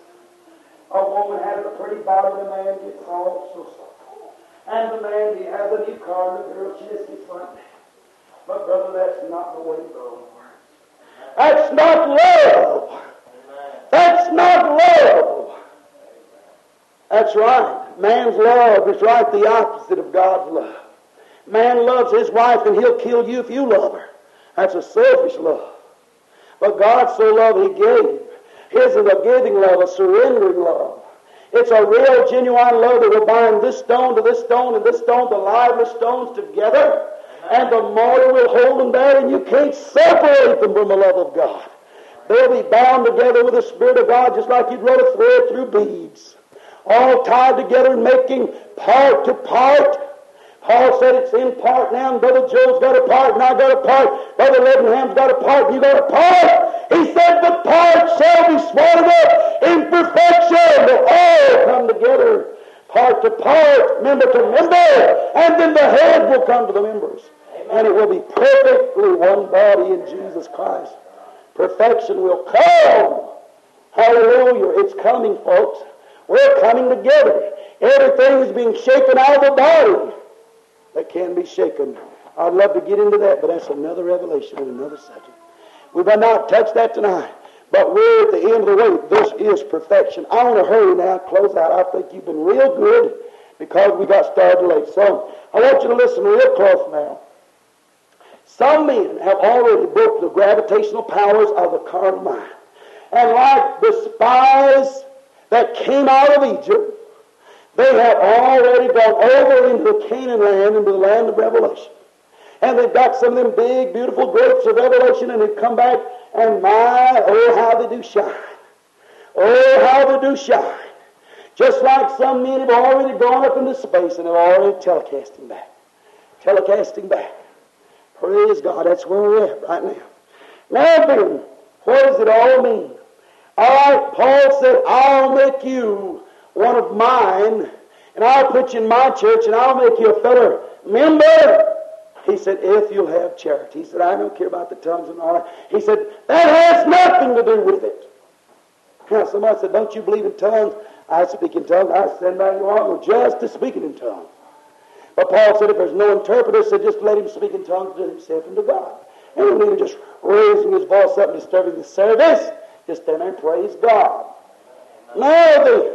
A woman has a pretty body, the man gets all so soft. And the man, he has a new car, and the girl, she just gets like that. But brother, that's not the way God works. That's not love. That's not love. That's right. Man's love is right the opposite of God's love. Man loves his wife, and he'll kill you if you love her. That's a selfish love. But God so loved He gave. His is a giving love, a surrendering love. It's a real, genuine love that will bind this stone to this stone and this stone, the lively stones together. And the mortar will hold them there, and you can't separate them from the love of God. They'll be bound together with the Spirit of God, just like you'd run a thread through beads. All tied together and making part to part. Paul said it's in part now, and Brother Joe's got a part, and I got a part. Brother Levenham's got a part, and you got a part. He said the parts shall be swallowed up in perfection. They'll all come together, part to part, member to member, and then the head will come to the members. Amen. And it will be perfectly one body in Jesus Christ. Perfection will come. Hallelujah. It's coming, folks. We're coming together. Everything is being shaken out of the body that can be shaken. I'd love to get into that, but that's another revelation and another subject. We may not touch that tonight, but we're at the end of the way. This is perfection. I want to hurry now, close out. I think you've been real good because we got started late. So I want you to listen real close now. Some men have already broke the gravitational powers of the carnal mind. And like the spies that came out of Egypt, they have already gone over into the Canaan land, into the land of revelation. And they've got some of them big, beautiful grapes of revelation, and they've come back, and my, oh, how they do shine. Oh, how they do shine. Just like some men have already gone up into space and have already telecasting back. Telecasting back. Praise God, that's where we're at right now. Now then, what does it all mean? All right, Paul said, I'll make you one of mine, and I'll put you in my church, and I'll make you a fellow member. He said, if you'll have charity. He said, I don't care about the tongues and all that. He said, that has nothing to do with it. Now, somebody said, don't you believe in tongues? I speak in tongues. I stand by you all just to speaking in tongues. But Paul said, if there's no interpreter, said just let him speak in tongues to himself and to God. And when he was just raising his voice up and disturbing the service, just stand there and praise God. Now then,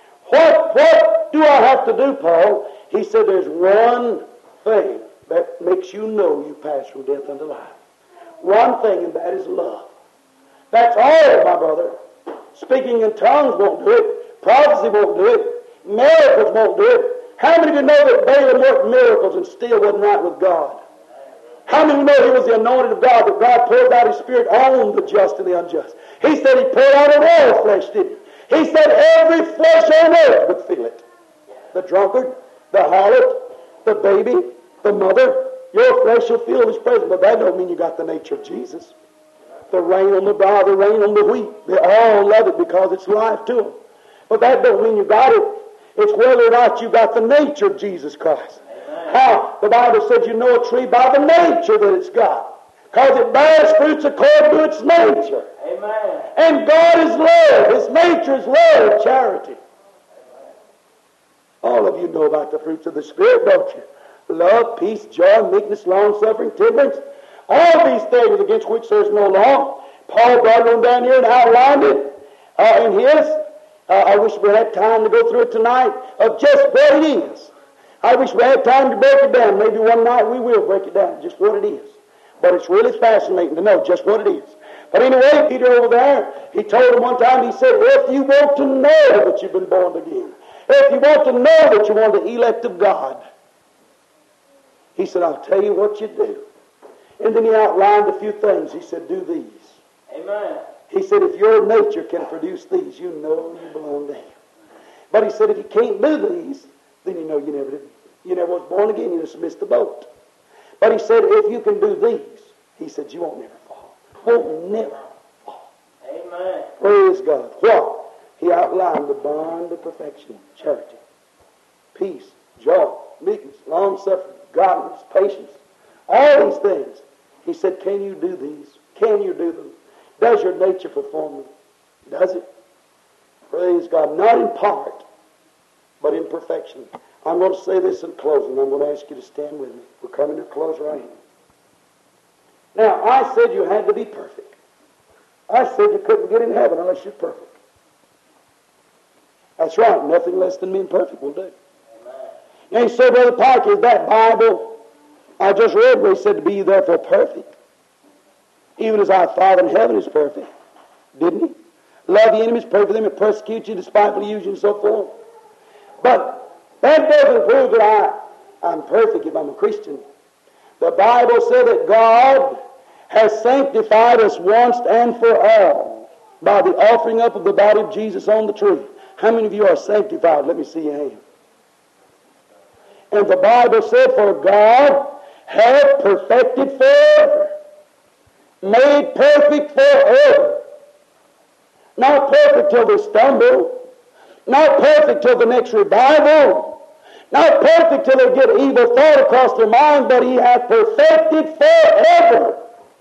what do I have to do, Paul? He said, there's one thing that makes you know you pass from death unto life. One thing, and that is love. That's all, my brother. Speaking in tongues won't do it. Prophecy won't do it. Miracles won't do it. How many of you know that Balaam worked miracles and still wasn't right with God? How many of you know he was the anointed of God, that God poured out his Spirit on the just and the unjust? He said he poured out on all flesh, didn't he? He said every flesh on earth would feel it. The drunkard, the harlot, the baby, the mother, your flesh will feel his presence. But that don't mean you got the nature of Jesus. The rain on the bough, the rain on the wheat, they all love it because it's life to them. But that don't mean you got it. It's whether or not you got the nature of Jesus Christ. Amen. How? The Bible says you know a tree by the nature that it's got. Because it bears fruits according to its nature. Amen. And God is love. His nature is love, charity. All of you know about the fruits of the Spirit, don't you? Love, peace, joy, meekness, long-suffering, temperance. All these things against which there's no law. Paul brought them down here and outlined it in his. I wish we had time to go through it tonight of just what it is. I wish we had time to break it down. Maybe one night we will break it down, just what it is. But it's really fascinating to know just what it is. But anyway, Peter over there, he told him one time, he said, if you want to know that you've been born again, if you want to know that you're one of the elect of God, he said, I'll tell you what you do. And then he outlined a few things. He said, do these. Amen. He said, if your nature can produce these, you know you belong to him. But he said, if you can't do these, then you know you never did. You never was born again. You just missed the boat. But he said, if you can do these, he said, you won't never fall. Won't never fall. Amen. Praise God. What? He outlined the bond of perfection, charity, peace, joy, meekness, long-suffering, godliness, patience. All these things. He said, can you do these? Can you do them? Does your nature perform them? Does it? Praise God. Not in part, but in perfection. I'm going to say this in closing. I'm going to ask you to stand with me. We're coming to a close right here. Now, I said you had to be perfect. I said you couldn't get in heaven unless you're perfect. That's right. Nothing less than being perfect will do. Amen. Now, you say, Brother Parker, is that Bible I just read where he said to be therefore perfect? Even as our Father in heaven is perfect. Didn't he? Love your enemies, pray for them that persecute you, despitefully use you, and so forth. But that doesn't prove that I'm perfect if I'm a Christian. The Bible said that God has sanctified us once and for all by the offering up of the body of Jesus on the tree. How many of you are sanctified? Let me see your hand. And the Bible said, for God hath perfected forever. Made perfect forever. Not perfect till they stumble. Not perfect till the next revival. Not perfect till they get evil thought across their mind, but he hath perfected forever.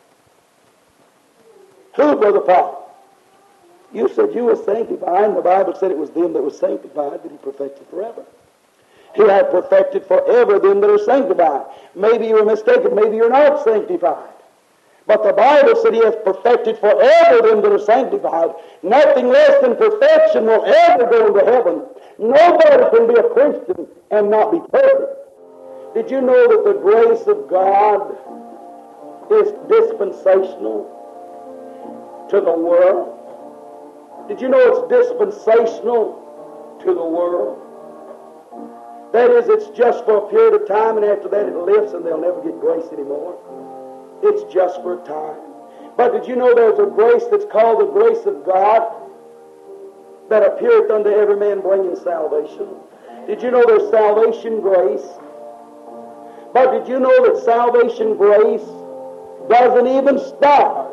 Who, Brother Paul? You said you were sanctified, and the Bible said it was them that were sanctified that he perfected forever. He hath perfected forever them that are sanctified. Maybe you were mistaken. Maybe you're not sanctified. But the Bible said he hath perfected forever them that are sanctified. Nothing less than perfection will ever go into heaven. Nobody can be a Christian and not be perfect. Did you know that the grace of God is dispensational to the world. Did you know it's dispensational to the world? That is, it's just for a period of time, and after that it lifts and they'll never get grace anymore. It's just for a time. But did you know there's a grace that's called the grace of God that appeareth unto every man bringing salvation? Did you know there's salvation grace? But did you know that salvation grace doesn't even start?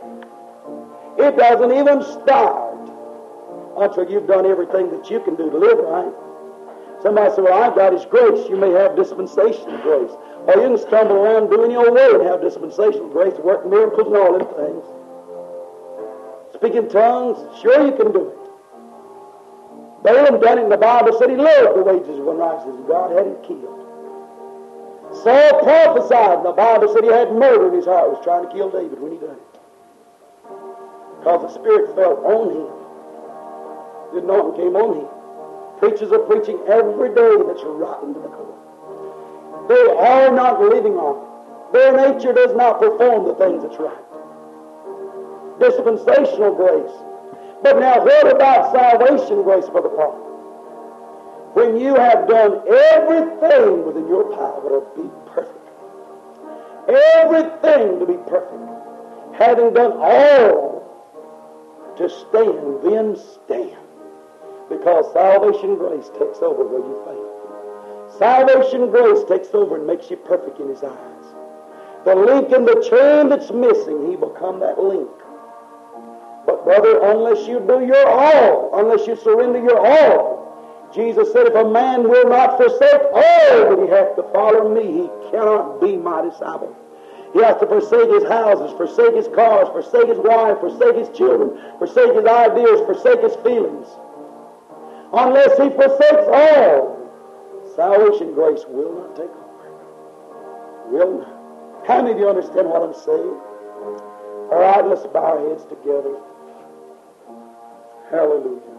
It doesn't even start until you've done everything that you can do to live right. Somebody said, well, I've got His grace. You may have dispensational grace. Or you can stumble around doing your way and have dispensational grace, work miracles and all them things. Speak in tongues, sure you can do it. Balaam done it, and the Bible said he loved the wages of unrighteousness. God had him killed. Saul prophesied, and the Bible said he had murder in his heart. He was trying to kill David when he done it. Because the Spirit fell on him. The anointing came on him. Preachers are preaching every day that's rotten to the core. They are not living on it. Their nature does not perform the things that's right. Dispensational grace. But now what about salvation grace, Brother Paul? When you have done everything within your power to be perfect. Everything to be perfect. Having done all to stand, then stand. Because salvation grace takes over where you fail. Salvation grace takes over and makes you perfect in His eyes. The link in the chain that's missing, He will become that link. But brother, unless you do your all, unless you surrender your all, Jesus said, if a man will not forsake all that he hath to follow me, he cannot be my disciple. He has to forsake his houses, forsake his cars, forsake his wife, forsake his children, forsake his ideas, forsake his feelings. Unless he forsakes all, salvation grace will not take over. Will not. How many of you understand what I'm saying? All right, let's bow our heads together. Hallelujah.